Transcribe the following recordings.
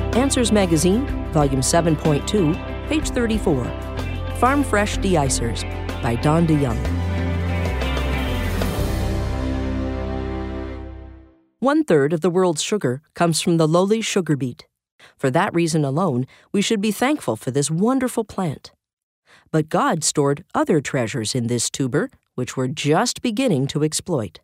Answers Magazine, Volume 7.2, page 34. Farm Fresh De-icers by Don DeYoung. 1/3 of the world's sugar comes from the lowly sugar beet. For that reason alone, we should be thankful for this wonderful plant. But God stored other treasures in this tuber, which we're just beginning to exploit.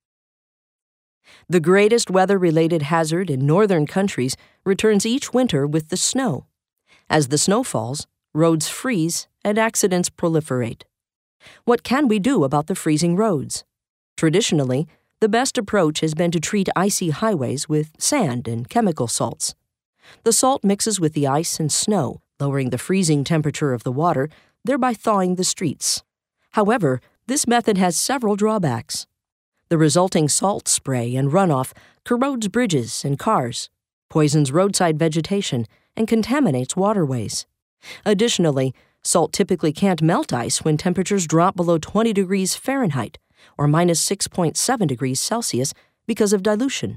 The greatest weather-related hazard in northern countries returns each winter with the snow. As the snow falls, roads freeze and accidents proliferate. What can we do about the freezing roads? Traditionally, the best approach has been to treat icy highways with sand and chemical salts. The salt mixes with the ice and snow, lowering the freezing temperature of the water, thereby thawing the streets. However, this method has several drawbacks. The resulting salt spray and runoff corrodes bridges and cars, poisons roadside vegetation, and contaminates waterways. Additionally, salt typically can't melt ice when temperatures drop below 20 degrees Fahrenheit or minus 6.7 degrees Celsius because of dilution.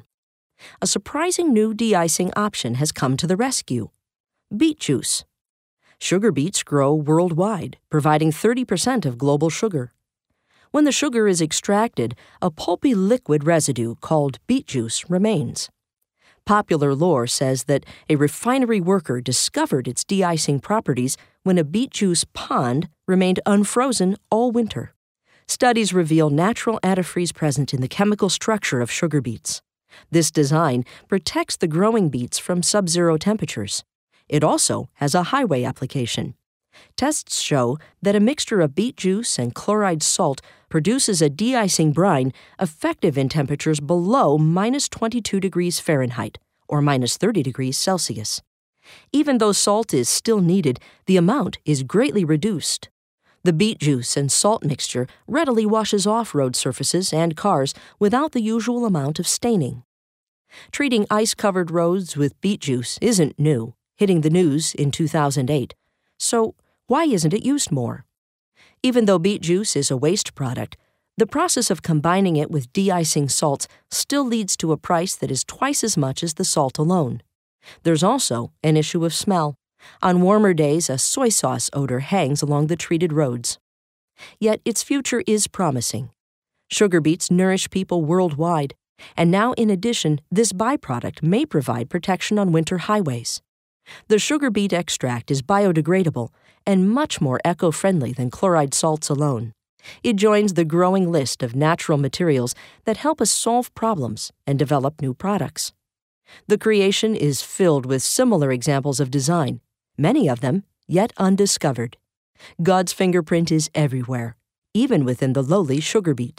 A surprising new de-icing option has come to the rescue: beet juice. Sugar beets grow worldwide, providing 30% of global sugar. When the sugar is extracted, a pulpy liquid residue called beet juice remains. Popular lore says that a refinery worker discovered its de-icing properties when a beet juice pond remained unfrozen all winter. Studies reveal natural antifreeze present in the chemical structure of sugar beets. This design protects the growing beets from sub-zero temperatures. It also has a highway application. Tests show that a mixture of beet juice and chloride salt produces a de-icing brine effective in temperatures below minus 22 degrees Fahrenheit or minus 30 degrees Celsius. Even though salt is still needed, the amount is greatly reduced. The beet juice and salt mixture readily washes off road surfaces and cars without the usual amount of staining. Treating ice-covered roads with beet juice isn't new, hitting the news in 2008. So, why isn't it used more? Even though beet juice is a waste product, the process of combining it with de-icing salts still leads to a price that is twice as much as the salt alone. There's also an issue of smell. On warmer days, a soy sauce odor hangs along the treated roads. Yet its future is promising. Sugar beets nourish people worldwide, and now in addition, this byproduct may provide protection on winter highways. The sugar beet extract is biodegradable and much more eco-friendly than chloride salts alone. It joins the growing list of natural materials that help us solve problems and develop new products. The creation is filled with similar examples of design, many of them yet undiscovered. God's fingerprint is everywhere, even within the lowly sugar beet.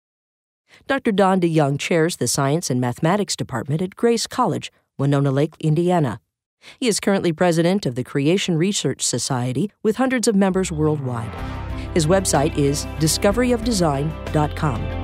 Dr. Don DeYoung chairs the Science and Mathematics Department at Grace College, Winona Lake, Indiana. He is currently president of the Creation Research Society with hundreds of members worldwide. His website is discoveryofdesign.com.